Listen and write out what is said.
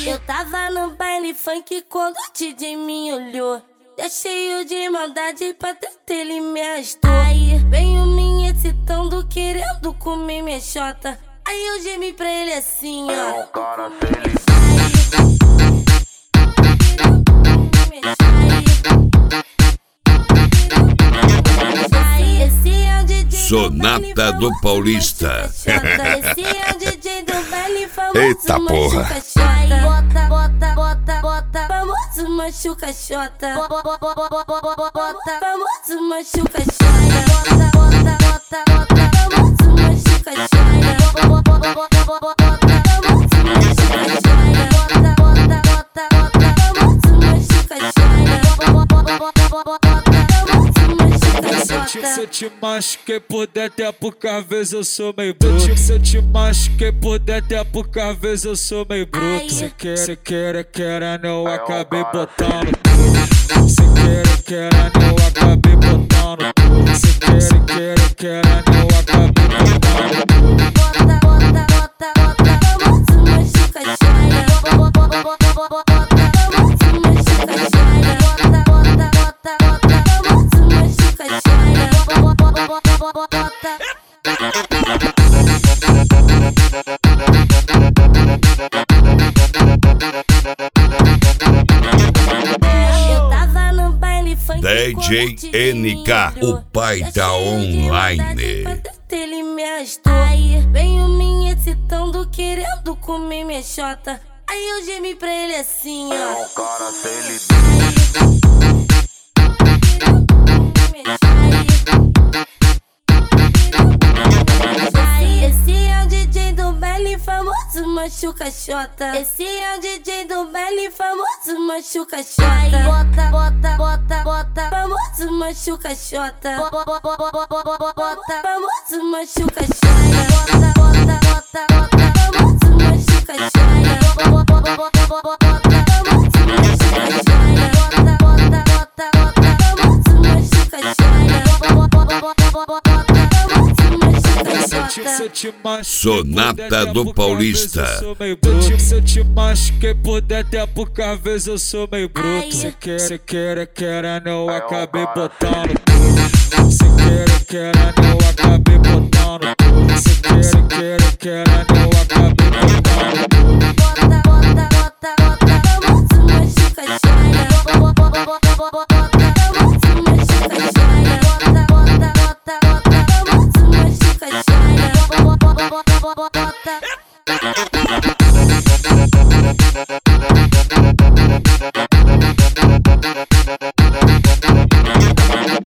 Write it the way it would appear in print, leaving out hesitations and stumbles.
Eu tava no baile funk quando o DJ me olhou. É cheio de maldade pra dentro, ele me arrastou. Aí veio me excitando, querendo comer minha xota. Aí eu gemi pra ele assim, ó. É um cara feliz. Sonata do Paulista. Esse é o DJ do baile famoso. Eita porra. Bota, bota, bota, bota. Famoso machuca xota. Famoso machuca xota. Bota, bota, bota, bota. Famoso machuca xota. Famoso machuca xota. Bota, bota, bota, bota. Famoso machuca xota. Se eu te machuquei por dentro é porque às vezes eu sou meio bruto. Se eu te machuquei por dentro é porque às vezes eu sou meio bruto. Se quer, não acabei botando tudo. Se quer, não acabei botando tudo. Se quer, não acabei botando tudo. Bota, bota, bota, bota. Famoso machuca xota. Bota, bota, bota. Famoso machuca xota. Bota, bota, bota, bota. Famoso machuca xota. Eu tava no baile funk DJ NK, o pai da online. Ele me arrastou. Aí veio me excitando, querendo comer minha xota. Aí eu gemi pra ele assim, ó. É um cara feliz. Esse é o DJ do baile famoso machuca xota. Esse é o DJ do baile famoso machuca xota. Bota, bota, bota, bota. Famoso machuca xota. Bota, famoso machuca xota. Bota, bota, bota, bota. Famoso machuca xota. Bota, famoso machuca xota. Bota, bota, bota, bota. Famoso machuca xota. Sonata do Paulista. Se eu te machuquei por dentro é porque às vezes eu sou meio bruto. Se quer, não acabei botando tudo. Se quer, não acabei botando tudo. Se quer, não acabei botando tudo.